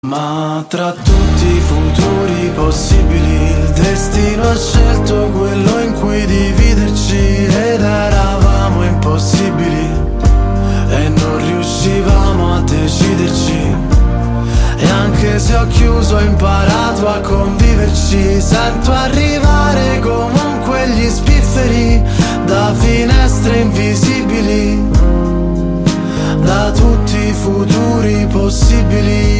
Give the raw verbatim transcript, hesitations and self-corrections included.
Ma tra tutti i futuri possibili il destino ha scelto quello in cui dividerci ed eravamo impossibili e non riuscivamo a deciderci. E anche se ho chiuso ho imparato a conviverci, sento arrivare comunque gli spifferi da finestre invisibili, da tutti i futuri possibili.